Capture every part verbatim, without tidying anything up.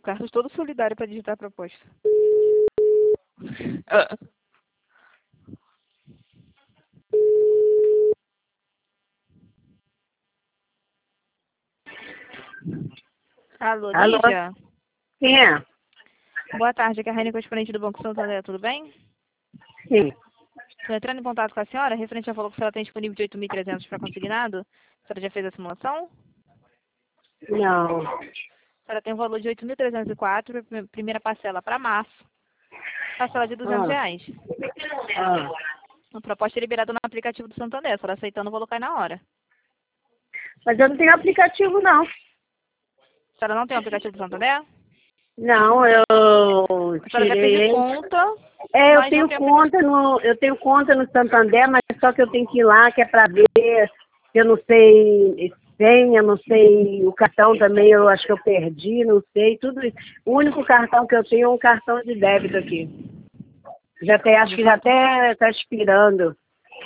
Carlos todo solidário para digitar a proposta. Ah. Alô, Alô? Lígia? Quem é? Boa tarde, aqui é a Raine, correspondente do Banco Santander, tudo bem? Sim. Estou entrando em contato com a senhora, referente ao valor que a senhora tem disponível de oito mil e trezentos para consignado. A senhora já fez a simulação? Não. A senhora tem um valor de oito mil trezentos e quatro, primeira parcela para março, parcela de duzentos Ah. reais. Ah. A proposta é liberada no aplicativo do Santander, a senhora aceitando, o valor cai na hora. Mas eu não tenho aplicativo, não. A senhora não tem o aplicativo do Santander? Não, eu A senhora vai tirei pedir ele. conta, É, eu mas não tenho tem conta no, eu tenho conta no Santander, mas só que eu tenho que ir lá, que é para ver, eu não sei senha, não sei, o cartão também eu acho que eu perdi, não sei, tudo isso. O único cartão que eu tenho é um cartão de débito aqui. Já tem, acho que já até está expirando.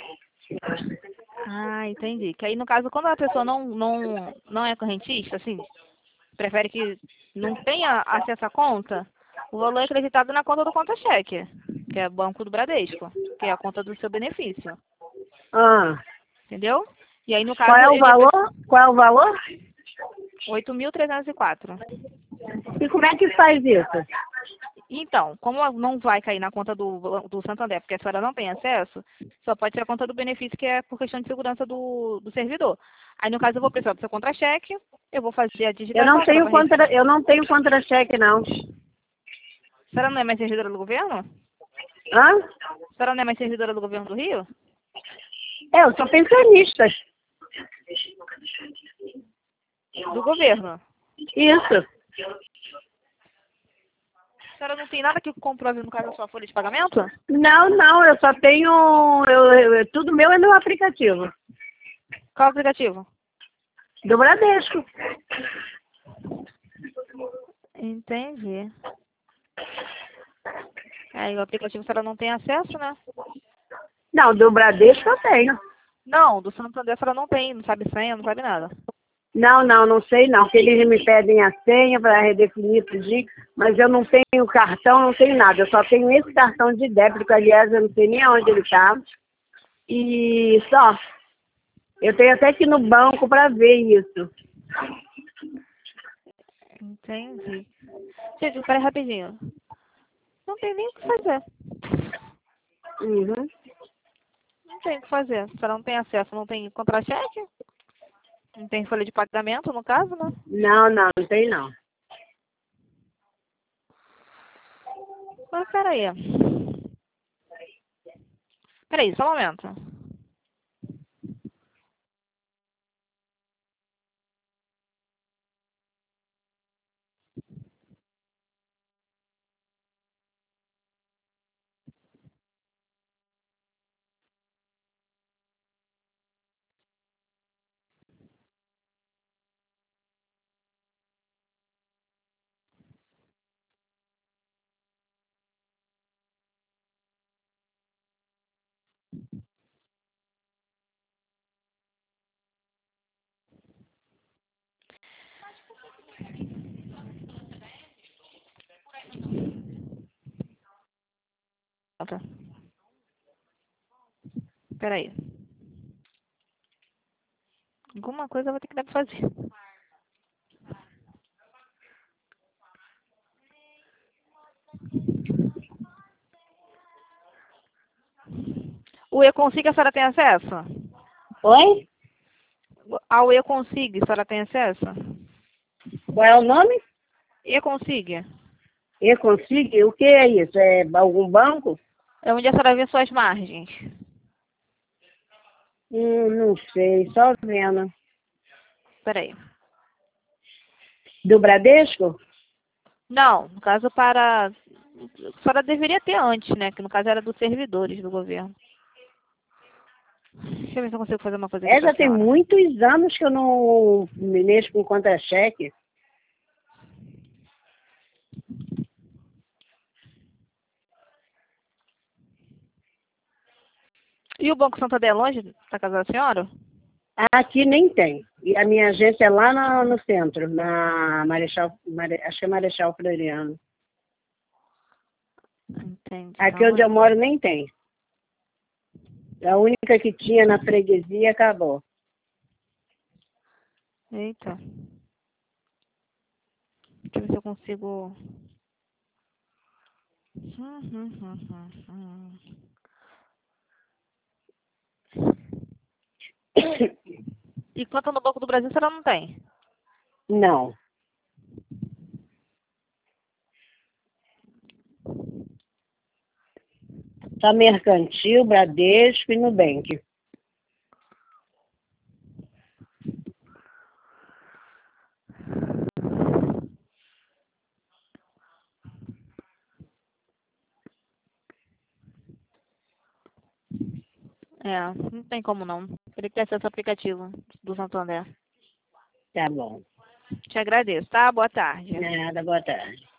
Ah, entendi. Que aí, no caso, quando a pessoa não, não, não é correntista, assim, prefere que não tenha acesso à conta, o valor é acreditado na conta do conta-cheque, que é o Banco do Bradesco, que é a conta do seu benefício. Ah. Entendeu? E aí, no caso, Qual é o ele valor? Qual é o valor? oito mil trezentos e quatro. E como é que faz isso? Então, como não vai cair na conta do, do Santander, porque a senhora não tem acesso, só pode ser a conta do benefício, que é por questão de segurança do, do servidor. Aí, no caso, eu vou precisar do seu contra-cheque, eu vou fazer a Eu não digitação. A senhora tenho vai rece- contra, eu não tenho contra-cheque, não. A senhora não é mais servidora do governo? Hã? A senhora não é mais servidora do governo do Rio? É, eu sou pensionista. Do governo. Isso. A senhora não tem nada que comprove, no caso, a sua folha de pagamento? Não, não, eu só tenho. Eu, eu- tudo meu é no aplicativo. Qual o aplicativo? Do Bradesco. Entendi. Aí, o aplicativo a senhora não tem acesso, né? Não, do Bradesco eu tenho. Não, do Santander a senhora não tem, não sabe senha, não sabe nada. Não, não, não sei não, porque eles me pedem a senha para redefinir tudinho, mas eu não tenho cartão, não tenho nada. Eu só tenho esse cartão de débito, que aliás eu não sei nem aonde ele está. E só. Eu tenho até que ir no banco para ver isso. Entendi. Gente, peraí rapidinho. Não tem nem o que fazer. Uhum. Não tem o que fazer. A senhora não tem acesso, não tem contra-cheque? Não tem folha de pagamento, no caso, né? Não, não, não tem não. Mas peraí. Peraí, só um momento. Tá. Peraí. Alguma coisa eu vou ter que dar pra fazer. O E-Consig a senhora tem acesso? Oi? Ao E-Consig a senhora tem acesso? Qual é o nome? E-Consig. Eu consigo? O que é isso? É algum banco? É onde a senhora vê suas margens. Hum, não sei, só vendo. Peraí. Do Bradesco? Não, no caso para... A senhora deveria ter antes, né? Que no caso era dos servidores do governo. Deixa eu ver se eu consigo fazer uma coisa aqui É, pra já tem senhora. muitos anos que eu não me mexo com contra-cheque. E o Banco Santander é longe da casa da senhora? Aqui nem tem. E a minha agência é lá no, no centro, na Marechal, Mare, acho que é Marechal Floriano. Entendi. Aqui Não, onde eu moro nem tem. A única que tinha na freguesia acabou. eita. Deixa eu ver se eu consigo... Hum, hum, hum, hum, hum. E quanto no Banco do Brasil, será não tem? Não. Só Mercantil, Bradesco e Nubank. É, não tem como não. Teria que ter acesso ao aplicativo do Santander. Tá bom. Te agradeço, tá? Boa tarde. Nada, boa tarde.